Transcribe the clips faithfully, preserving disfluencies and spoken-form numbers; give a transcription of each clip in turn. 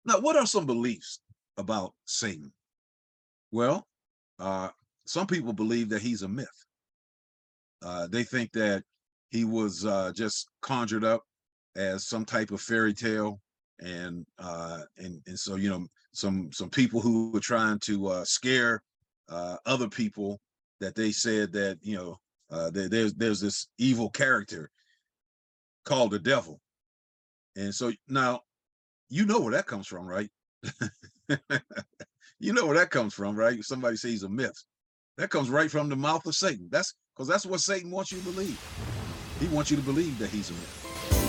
Now, what are some beliefs about Satan? Well, uh, some people believe that he's a myth. Uh, they think that he was uh, just conjured up as some type of fairy tale, and uh, and and so you know some some people who were trying to uh, scare uh, other people, that they said that you know uh, there, there's there's this evil character called the devil, and so now you know where that comes from, right? You know where that comes from, right? Somebody says he's a myth. That comes right from the mouth of Satan. That's because that's what Satan wants you to believe. He wants you to believe that he's a myth.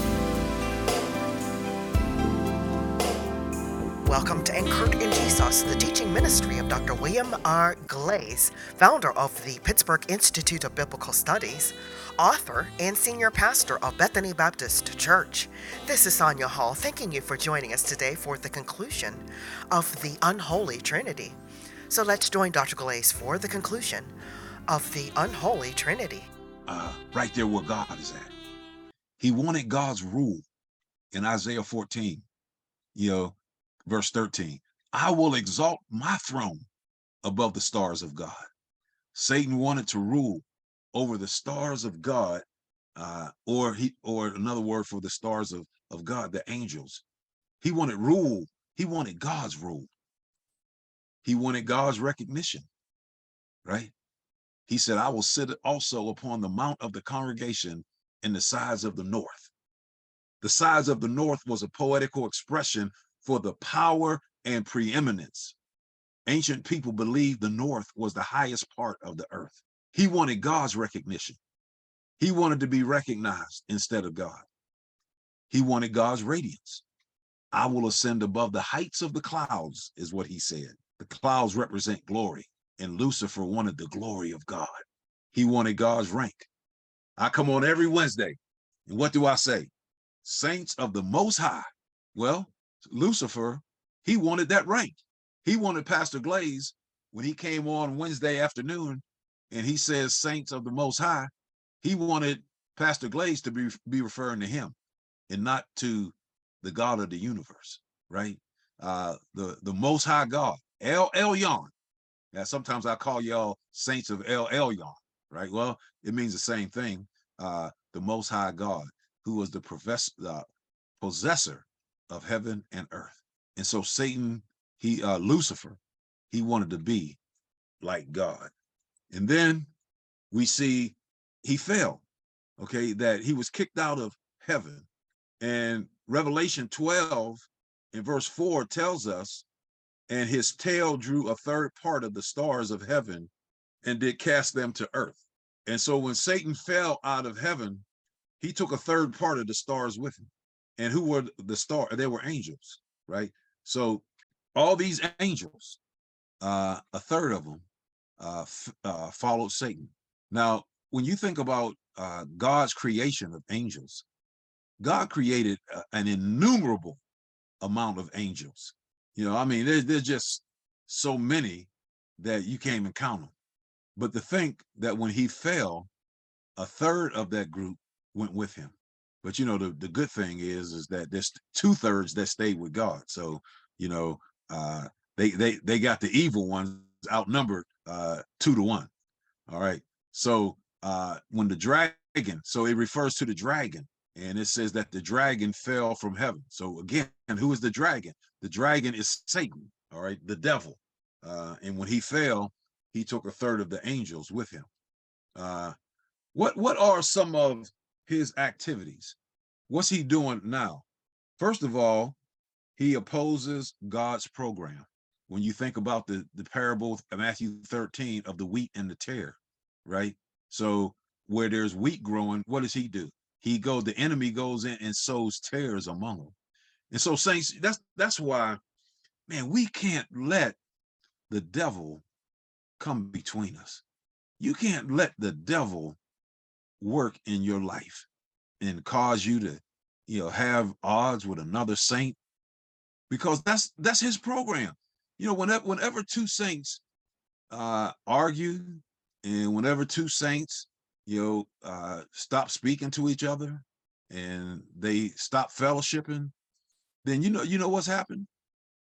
Welcome to Anchored in Jesus, the teaching ministry of Doctor William R. Glaze, founder of the Pittsburgh Institute of Biblical Studies, author, and senior pastor of Bethany Baptist Church. This is Sonia Hall, thanking you for joining us today for the conclusion of the Unholy Trinity. So let's join Doctor Glaze for the conclusion of the Unholy Trinity. Uh, right there where God is at. He wanted God's rule in Isaiah fourteen, you know, verse thirteen. I will exalt my throne above the stars of God. Satan wanted to rule over the stars of God, uh, or he, or another word for the stars of, of God, the angels. He wanted rule. He wanted God's rule. He wanted God's recognition, right? He said, I will sit also upon the mount of the congregation in the sides of the north. The sides of the north was a poetical expression for the power and preeminence. Ancient people believed the north was the highest part of the earth. He wanted God's recognition. He wanted to be recognized instead of God. He wanted God's radiance. I will ascend above the heights of the clouds, is what he said. The clouds represent glory, and Lucifer wanted the glory of God. He wanted God's rank. I come on every Wednesday, and what do I say? Saints of the Most High. Well, Lucifer, he wanted that rank. He wanted Pastor Glaze, when he came on Wednesday afternoon and he says Saints of the Most High, he wanted Pastor Glaze to be, be referring to him and not to the God of the universe, right? Uh, the, the Most High God, El Elyon. Now, sometimes I call y'all Saints of El Elyon, right? Well, it means the same thing. Uh, the Most High God, who was the professor, uh, possessor of heaven and earth. And so Satan, he uh, Lucifer, he wanted to be like God. And then we see he fell, okay, that he was kicked out of heaven. And Revelation twelve in verse four tells us, and his tail drew a third part of the stars of heaven and did cast them to earth. And so when Satan fell out of heaven, he took a third part of the stars with him. And who were the star? They were angels, right? So all these angels, uh, a third of them uh, f- uh, followed Satan. Now, when you think about uh, God's creation of angels, God created uh, an innumerable amount of angels. You know, I mean, there's, there's just so many that you can't even count them. But to think that when he fell, a third of that group went with him. But you know, the, the good thing is is that there's two thirds that stayed with God. So you know, uh, they they they got the evil ones outnumbered uh, two to one. All right. So uh, when the dragon, so it refers to the dragon, and it says that the dragon fell from heaven. So again, who is the dragon? The dragon is Satan. All right, the devil. Uh, and when he fell, he took a third of the angels with him. Uh, what what are some of his activities? What's he doing now? First of all, he opposes God's program. When you think about the, the parable of Matthew thirteen of the wheat and the tare, right? So where there's wheat growing, what does he do? He go, the enemy goes in and sows tares among them. And so, saints, that's that's why, man, we can't let the devil come between us. You can't let the devil work in your life and cause you to, you know, have odds with another saint, because that's that's his program. You know, whenever whenever two saints uh argue, and whenever two saints, you know, uh stop speaking to each other and they stop fellowshipping, then you know, you know what's happened?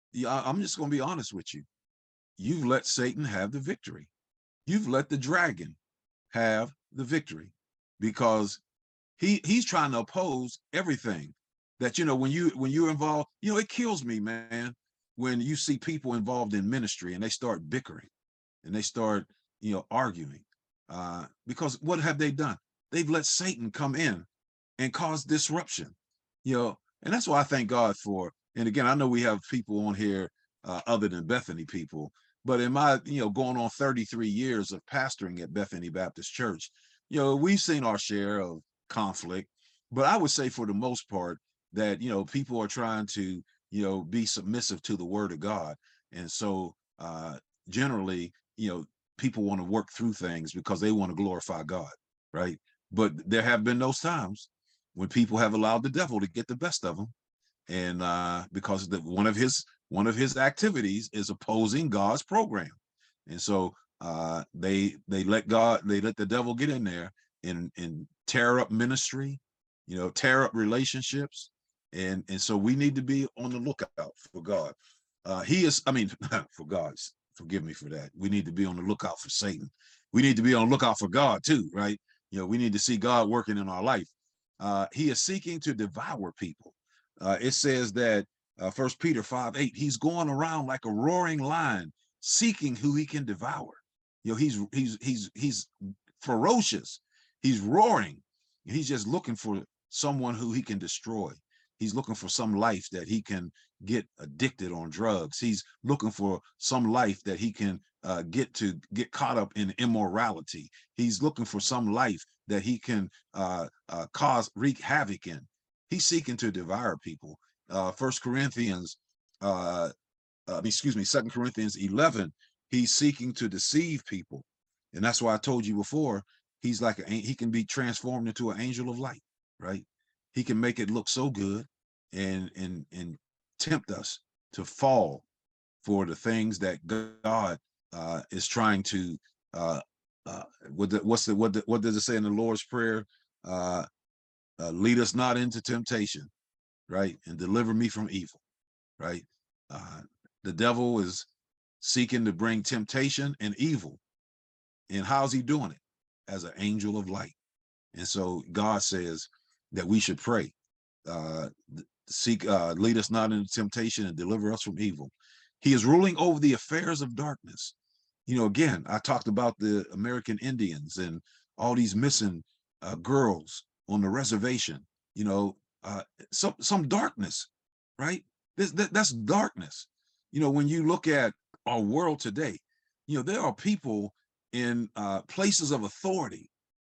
Yeah, I'm just going to be honest with you. You've let Satan have the victory. You've let the dragon have the victory because he he's trying to oppose everything that, you know, when you when you're involved, you know, it kills me, man, when you see people involved in ministry and they start bickering and they start, you know, arguing. Uh, because what have they done? They've let Satan come in and cause disruption, you know, and that's why I thank God for. And again, I know we have people on here uh, other than Bethany people, but in my, you know, going on thirty-three years of pastoring at Bethany Baptist Church, you know, we've seen our share of conflict, but I would say for the most part that, you know, people are trying to, you know, be submissive to the word of God. And so uh, generally, you know, people want to work through things because they want to glorify God, right? But there have been those times when people have allowed the devil to get the best of them, and uh, because the, one of his one of his activities is opposing God's program, and so uh, they they let God they let the devil get in there and and tear up ministry, you know, tear up relationships, and and so we need to be on the lookout for God. Uh, he is, I mean, for God's forgive me for that. We need to be on the lookout for Satan. We need to be on the lookout for God too, right? You know, we need to see God working in our life. Uh, he is seeking to devour people. Uh, it says that uh, First Peter five eight, he's going around like a roaring lion, seeking who he can devour. You know, he's he's he's he's ferocious. He's roaring. He's just looking for someone who he can destroy. He's looking for some life that he can get addicted on drugs. He's looking for some life that he can uh, get to get caught up in immorality. He's looking for some life that he can uh, uh, cause wreak havoc in. He's seeking to devour people. Uh, First Corinthians, uh, uh, excuse me, Second Corinthians eleven. He's seeking to deceive people, and that's why I told you before. He's like a, he can be transformed into an angel of light, right? He can make it look so good, and and and tempt us to fall for the things that God uh, is trying to. Uh, uh, what the, what's the what the, what does it say in the Lord's Prayer? Uh, uh, lead us not into temptation, right, and deliver me from evil, right? Uh, the devil is seeking to bring temptation and evil, and how's he doing it? As an angel of light. And so God says that we should pray, uh, seek, uh, lead us not into temptation and deliver us from evil. He is ruling over the affairs of darkness. You know, again, I talked about the American Indians and all these missing uh, girls on the reservation. You know, uh, some some darkness, right? This, that, that's darkness. You know, when you look at our world today, you know, there are people in uh, places of authority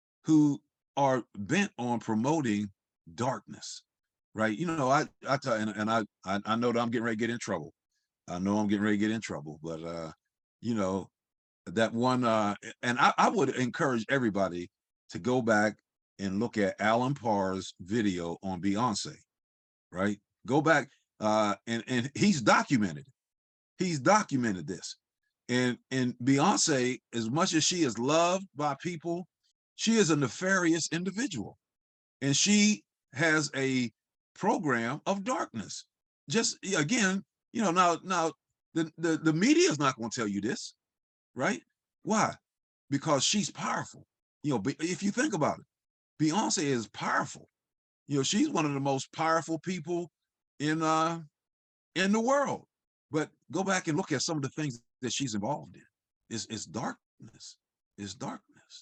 who are bent on promoting darkness, right? You know, I I tell and, and I, I I know that I'm getting ready to get in trouble. I know I'm getting ready to get in trouble, but uh, you know, that one uh and I, I would encourage everybody to go back and look at Alan Parr's video on Beyonce, right? Go back uh and and he's documented he's documented this. And and Beyonce, as much as she is loved by people, she is a nefarious individual, and she has a program of darkness. Just again, you know, now now the the, the media is not going to tell you this, right? Why? Because she's powerful. You know, if you think about it, Beyonce is powerful. You know, she's one of the most powerful people in uh in the world. But go back and look at some of the things that she's involved in. It's, it's darkness. It's darkness.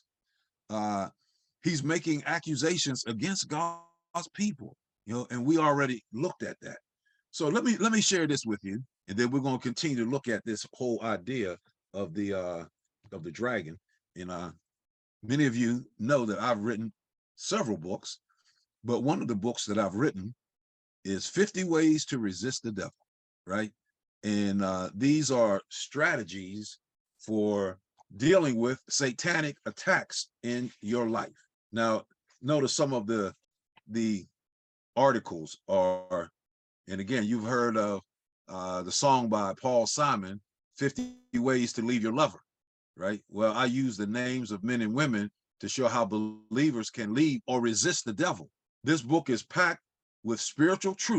Uh, he's making accusations against God's people, you know, and we already looked at that. So let me let me share this with you, and then we're going to continue to look at this whole idea of the uh, of the dragon. And uh, many of you know that I've written several books, but one of the books that I've written is fifty Ways to Resist the Devil, right? And uh, these are strategies for dealing with satanic attacks in your life. Now, notice some of the the articles are, and again, you've heard of uh, the song by Paul Simon, fifty Ways to Leave Your Lover, right? Well, I use the names of men and women to show how believers can leave or resist the devil. This book is packed with spiritual truth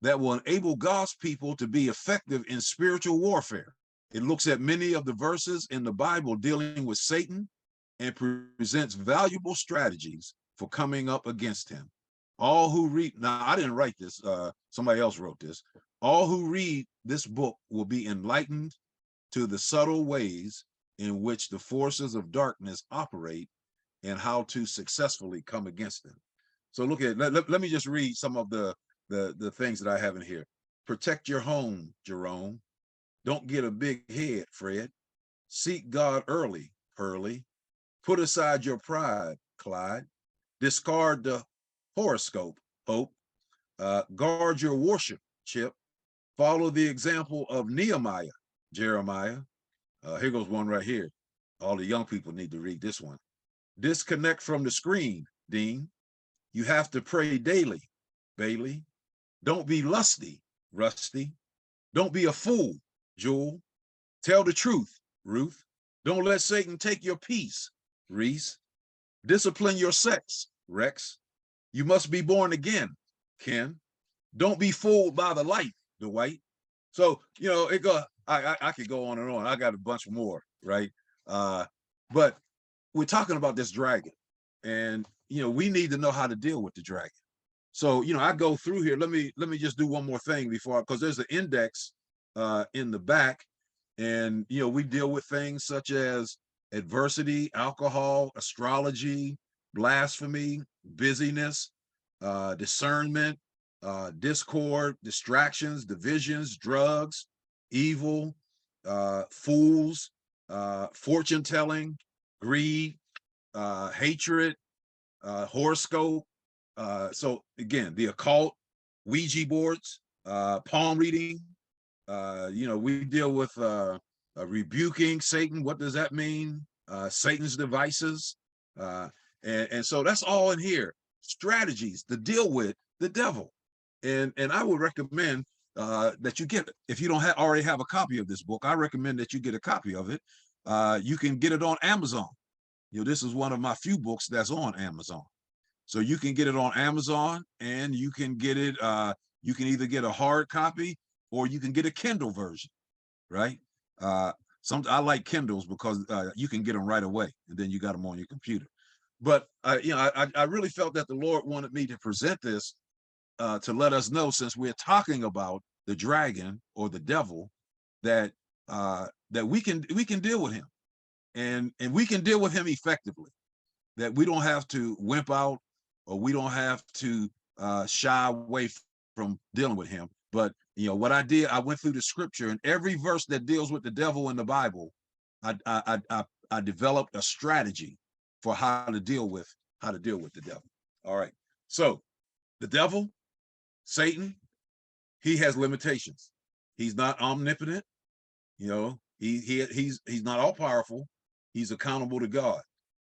that will enable God's people to be effective in spiritual warfare. It looks at many of the verses in the Bible dealing with Satan and presents valuable strategies for coming up against him. All who read, now I didn't write this, uh, somebody else wrote this. All who read this book will be enlightened to the subtle ways in which the forces of darkness operate and how to successfully come against them. So look at, let, let, let me just read some of the, the, the things that I have in here. Protect your home, Jerome. Don't get a big head, Fred. Seek God early, Hurley. Put aside your pride, Clyde. Discard the horoscope, Hope. Uh, guard your worship, Chip. Follow the example of Nehemiah, Jeremiah. Uh, here goes one right here. All the young people need to read this one. Disconnect from the screen, Dean. You have to pray daily, Bailey. Don't be lusty, Rusty. Don't be a fool, Jewel. Tell the truth, Ruth. Don't let Satan take your peace, Reese. Discipline your sex, Rex. You must be born again, Ken. Don't be fooled by the light, Dwight. So, you know, it go. I, I I could go on and on. I got a bunch more, right? Uh, but we're talking about this dragon, and you know, we need to know how to deal with the dragon. So, you know, I go through here. Let me let me just do one more thing before, because there's an index uh, in the back, and you know, we deal with things such as adversity, alcohol, astrology, blasphemy, busyness, uh, discernment, uh, discord, distractions, divisions, drugs, evil, uh, fools, uh, fortune telling, greed, uh, hatred, uh, horoscope. Uh, so again, the occult, Ouija boards, uh, palm reading. Uh, you know, we deal with uh, uh, rebuking Satan. What does that mean? Uh, Satan's devices. Uh, and, and so that's all in here. Strategies to deal with the devil. And, and I would recommend uh, that you get it. If you don't have, already have a copy of this book, I recommend that you get a copy of it. Uh, you can get it on Amazon. You know, this is one of my few books that's on Amazon. So you can get it on Amazon, and you can get it, uh, you can either get a hard copy or you can get a Kindle version, right? Uh, some I like Kindles because uh, you can get them right away, and then you got them on your computer. But uh, you know, I, I really felt that the Lord wanted me to present this uh, to let us know, since we're talking about the dragon or the devil, that uh, that we can we can deal with him, and and we can deal with him effectively. That we don't have to wimp out, or we don't have to uh, shy away from dealing with him. But you know what I did, I went through the scripture, and every verse that deals with the devil in the Bible, I I I, I developed a strategy for how to deal with how to deal with the devil. All right. So the devil, Satan, he has limitations. He's not omnipotent. You know, he he he's he's not all powerful. He's accountable to God.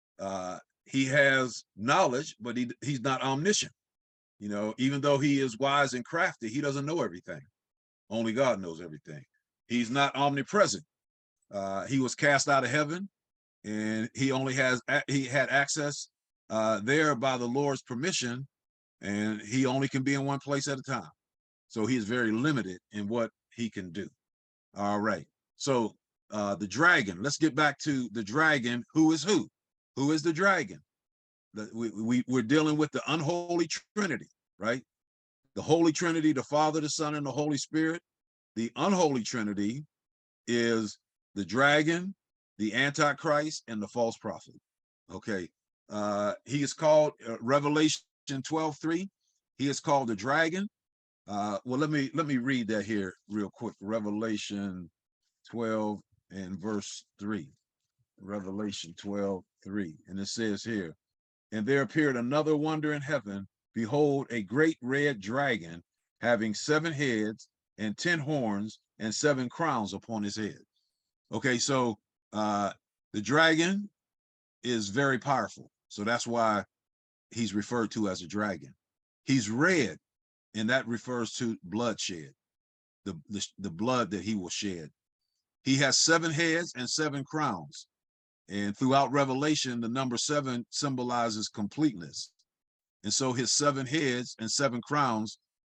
Uh, he has knowledge, but he he's not omniscient. You know, even though he is wise and crafty, he doesn't know everything. Only God knows everything. He's not omnipresent. Uh, he was cast out of heaven, and he only has he had access uh, there by the Lord's permission, and he only can be in one place at a time. So he is very limited in what he can do. All right. So uh, the dragon. Let's get back to the dragon. Who is who? Who is the dragon? The, we, we, we're dealing with the unholy Trinity, right? The Holy Trinity, the Father, the Son, and the Holy Spirit. The unholy Trinity is the dragon, the Antichrist, and the false prophet. Okay. Uh, he is called, uh, Revelation twelve three. He is called the dragon. Uh, well, let me let me read that here real quick. Revelation twelve and verse three. Revelation twelve three. And it says here, and there appeared another wonder in heaven. Behold, a great red dragon, having seven heads and ten horns and seven crowns upon his head. Okay, so uh, the dragon is very powerful. So that's why he's referred to as a dragon. He's red, and that refers to bloodshed, the, the, the blood that he will shed. He has seven heads and seven crowns. And throughout Revelation, the number seven symbolizes completeness. And so his seven heads and seven crowns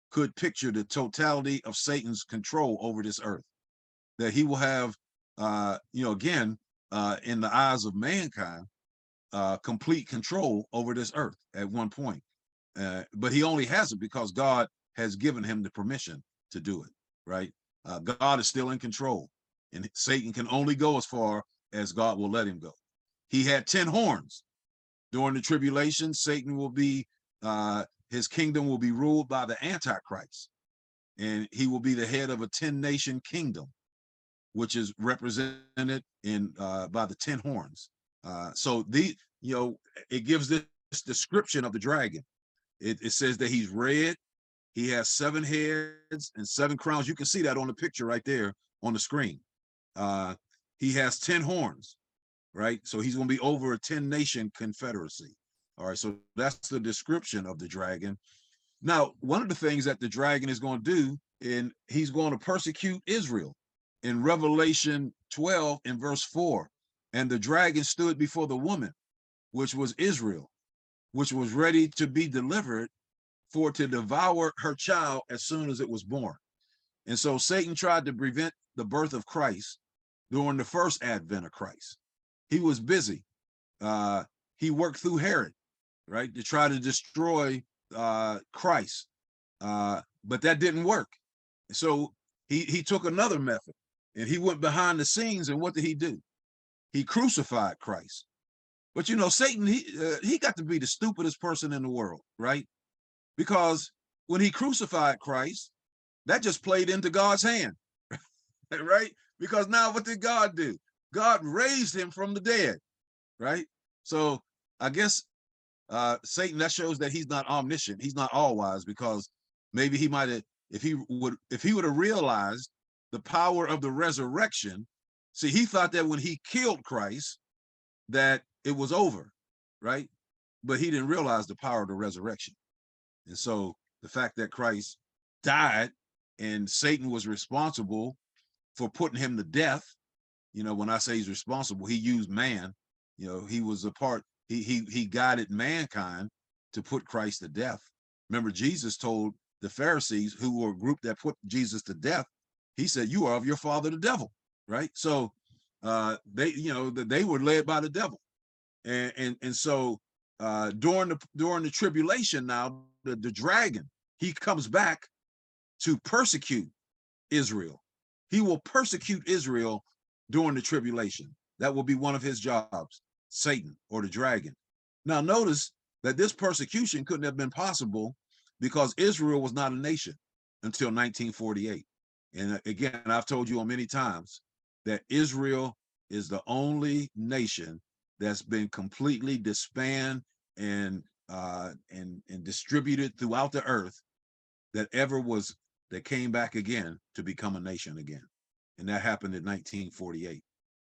could picture the totality of Satan's control over this earth, that he will have, uh, you know, again, uh, in the eyes of mankind, uh, complete control over this earth at one point. Uh, but he only has it because God has given him the permission to do it, right? Uh, God is still in control, and Satan can only go as far as God will let him go. He had ten horns. During the tribulation, Satan will be, uh, his kingdom will be ruled by the Antichrist, and he will be the head of a ten nation kingdom, which is represented in uh, by the ten horns. Uh, so the, you know, it gives this description of the dragon. It, it says that he's red, he has seven heads and seven crowns. You can see that on the picture right there on the screen. Uh, he has ten horns, right? So he's going to be over a ten nation confederacy. All right, so that's the description of the dragon. Now, one of the things that the dragon is going to do, and he's going to persecute Israel. In Revelation twelve in verse four, and the dragon stood before the woman, which was Israel, which was ready to be delivered for to devour her child as soon as it was born. And so Satan tried to prevent the birth of Christ during the first advent of Christ. He was busy. Uh, he worked through Herod, right, to try to destroy uh, Christ. Uh, but that didn't work. So he, he took another method, and he went behind the scenes. And what did he do? He crucified Christ. But, you know, Satan, he, uh, he got to be the stupidest person in the world, right? Because when he crucified Christ, that just played into God's hand, right? Because now what did God do? God raised him from the dead, right? So I guess uh, Satan, that shows that he's not omniscient. He's not all wise, because maybe he might have, if he would, if he would have realized the power of the resurrection. See, he thought that when he killed Christ, that it was over, right? But he didn't realize the power of the resurrection. And so the fact that Christ died and Satan was responsible for putting him to death, you know, when I say he's responsible, he used man, you know, he was a part, he he he guided mankind to put Christ to death. Remember, Jesus told the Pharisees, who were a group that put Jesus to death, he said, you are of your father, the devil, right? So uh, they, you know, they were led by the devil. And, and, and so uh, during the during the tribulation now, the, the dragon, he comes back to persecute Israel. He will persecute Israel during the tribulation. That will be one of his jobs, Satan or the dragon. Now notice that this persecution couldn't have been possible because Israel was not a nation until nineteen forty-eight. And again, I've told you on many times that Israel is the only nation that's been completely disbanded and uh, and and distributed throughout the earth that ever was, that came back again to become a nation again. And that happened in nineteen forty-eight.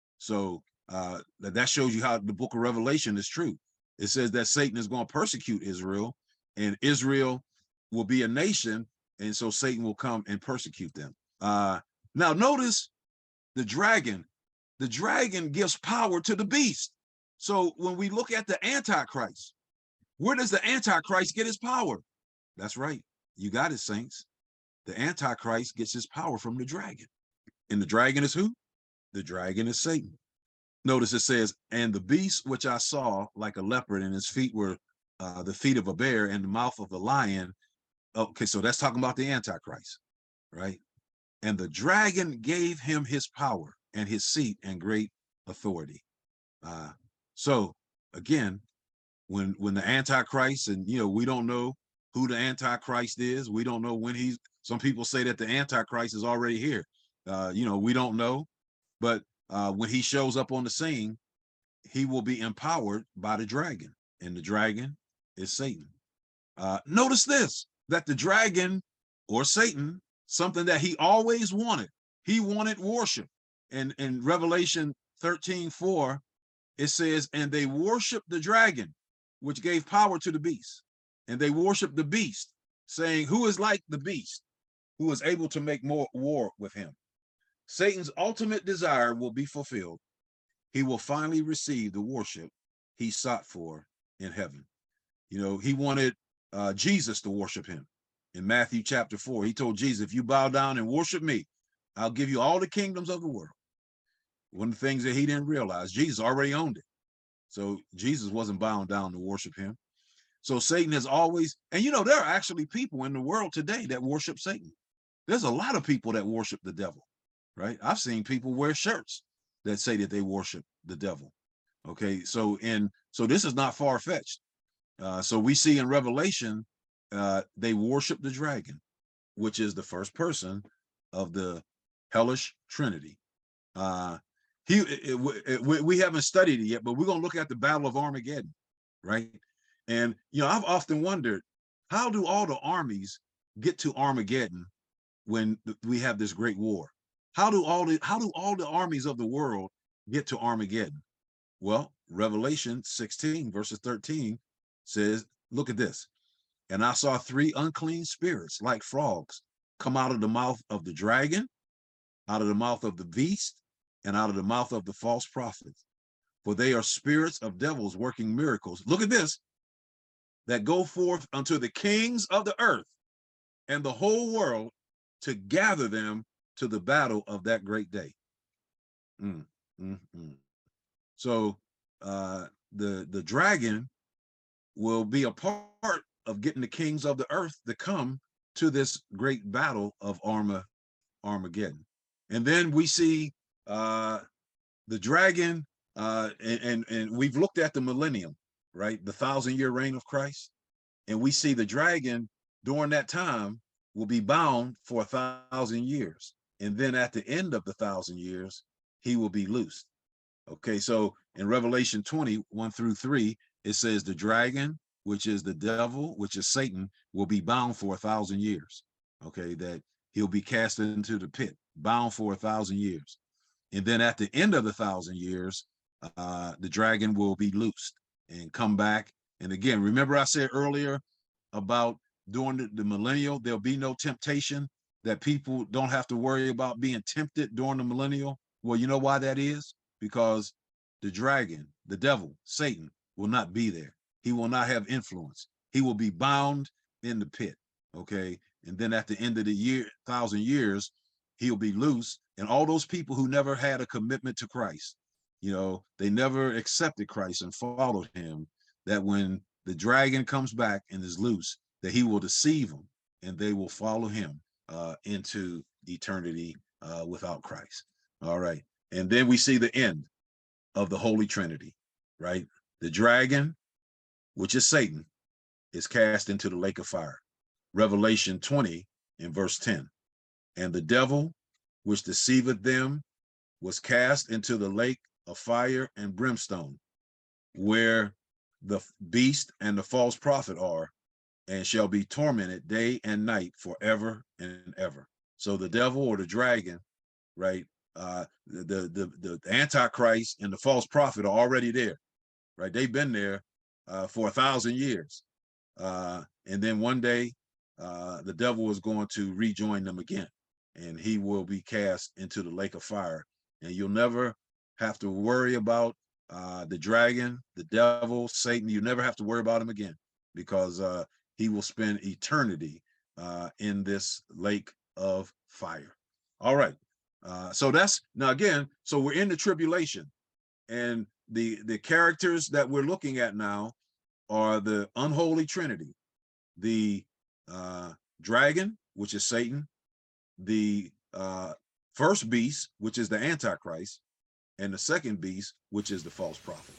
So uh, that shows you how the book of Revelation is true. It says that Satan is going to persecute Israel, and Israel will be a nation, and so Satan will come and persecute them. Uh, now notice the dragon. The dragon gives power to the beast. So when we look at the Antichrist, where does the Antichrist get his power? That's right. You got it, saints. The Antichrist gets his power from the dragon. And the dragon is who? The dragon is Satan. Notice it says, and the beast which I saw like a leopard, and his feet were uh, the feet of a bear, and the mouth of a lion. Okay, so that's talking about the Antichrist, right? And the dragon gave him his power and his seat and great authority. Uh, so again, when when the Antichrist, and you know, we don't know who the Antichrist is. We don't know when he's, some people say that the Antichrist is already here. Uh, you know, we don't know. But uh, when he shows up on the scene, he will be empowered by the dragon. And the dragon is Satan. Uh, notice this, that the dragon or Satan, something that he always wanted, he wanted worship. And in Revelation thirteen four, it says, and they worshiped the dragon, which gave power to the beast. And they worshiped the beast, saying, who is like the beast, who is able to make more war with him? Satan's ultimate desire will be fulfilled. He will finally receive the worship he sought for in heaven. You know, he wanted uh, Jesus to worship him. in Matthew chapter four. He told Jesus, if you bow down and worship me, I'll give you all the kingdoms of the world. One of the things that he didn't realize, Jesus already owned it. So Jesus wasn't bound down to worship him. So Satan has always, and you know, there are actually people in the world today that worship Satan. There's a lot of people that worship the devil, right? I've seen people wear shirts that say that they worship the devil. Okay, so in so this is not far-fetched. Uh, so we see in Revelation, uh, they worship the dragon, which is the first person of the hellish trinity. Uh, he it, it, we, we haven't studied it yet, but we're gonna look at the Battle of Armageddon, right? And you know, I've often wondered, how do all the armies get to Armageddon when we have this great war? How do all the how do all the armies of the world get to Armageddon? Well, Revelation sixteen verses thirteen says, look at this. And I saw three unclean spirits like frogs come out of the mouth of the dragon, out of the mouth of the beast, and out of the mouth of the false prophets. For they are spirits of devils working miracles. Look at this. That go forth unto the kings of the earth and the whole world to gather them to the battle of that great day. Mm, mm, mm. So uh, the, the dragon will be a part of getting the kings of the earth to come to this great battle of Arma, Armageddon. And then we see uh, the dragon, uh, and, and, and we've looked at the millennium, right? The thousand year reign of Christ. And we see the dragon during that time will be bound for a thousand years. And then at the end of the thousand years, he will be loosed. Okay, so in Revelation twenty, one through three, it says the dragon, which is the devil, which is Satan, will be bound for a thousand years. Okay, that he'll be cast into the pit, bound for a thousand years. And then at the end of the thousand years, uh, the dragon will be loosed and come back. And again, remember I said earlier about during the, the millennial, there'll be no temptation, that people don't have to worry about being tempted during the millennial. Well, you know why that is? Because the dragon, the devil, Satan, will not be there. He will not have influence. He will be bound in the pit, okay? And then at the end of the year, thousand years, he'll be loose. And all those people who never had a commitment to Christ, you know, they never accepted Christ and followed him, that when the dragon comes back and is loose, that he will deceive them and they will follow him uh, into eternity uh, without Christ. All right. And then we see the end of the Holy Trinity, right? The dragon, which is Satan, is cast into the lake of fire. Revelation twenty in verse ten. And the devil, which deceiveth them, was cast into the lake of fire and brimstone, where the beast and the false prophet are, and shall be tormented day and night forever and ever. So the devil or the dragon, right? Uh, the, the, the, the Antichrist and the false prophet are already there, right? They've been there uh, for a thousand years. Uh, and then one day, uh, the devil is going to rejoin them again, and he will be cast into the lake of fire. And you'll never have to worry about uh, the dragon, the devil, Satan. You never have to worry about him again, because uh, he will spend eternity uh, in this lake of fire. All right. Uh, so that's now again, so we're in the tribulation, and the the characters that we're looking at now are the unholy trinity, the uh, dragon, which is Satan, the uh, first beast, which is the Antichrist, and the second beast, which is the false prophet.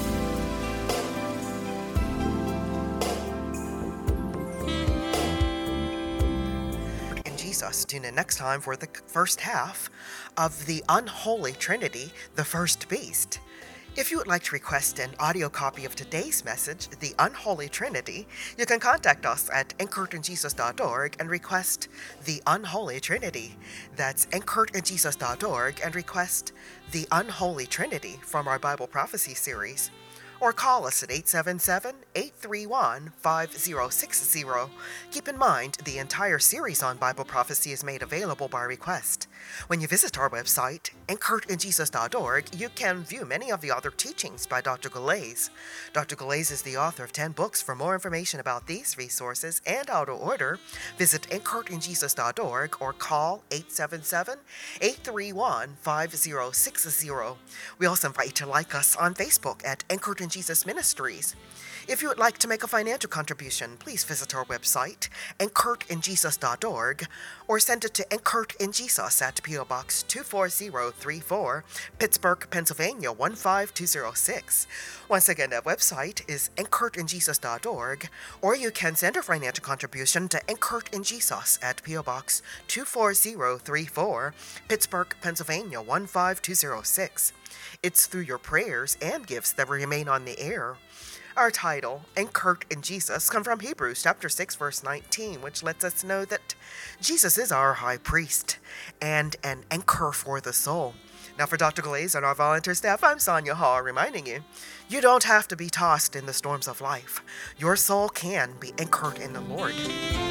Jesus. Tune in next time for the first half of the Unholy Trinity, the First Beast. If you would like to request an audio copy of today's message, The Unholy Trinity, you can contact us at anchored in jesus dot org and request The Unholy Trinity. That's anchored in jesus dot org and request The Unholy Trinity from our Bible Prophecy series. or call us at eight seven seven, eight three one, five zero six zero. Keep in mind, the entire series on Bible prophecy is made available by request. When you visit our website, anchored in jesus dot org, you can view many of the other teachings by Doctor Galais. Doctor Galais is the author of ten books. For more information about these resources and how to order, visit anchored in jesus dot org or call eight seven seven, eight three one, five zero six zero. We also invite you to like us on Facebook at Anchored in Jesus Ministries. If you would like to make a financial contribution, please visit our website, anchored in jesus dot org, or send it to Anchored in Jesus at P O Box two four zero three four, Pittsburgh, Pennsylvania one five two zero six. Once again, that website is anchored in jesus dot org, or you can send a financial contribution to Anchored in Jesus at P O Box two four zero three four, Pittsburgh, Pennsylvania one five two zero six. It's through your prayers and gifts that we remain on the air. Our title, Anchored in Jesus, comes from Hebrews chapter six, verse nineteen, which lets us know that Jesus is our high priest and an anchor for the soul. Now, for Doctor Galais and our volunteer staff, I'm Sonia Hall, reminding you, you don't have to be tossed in the storms of life. Your soul can be anchored in the Lord.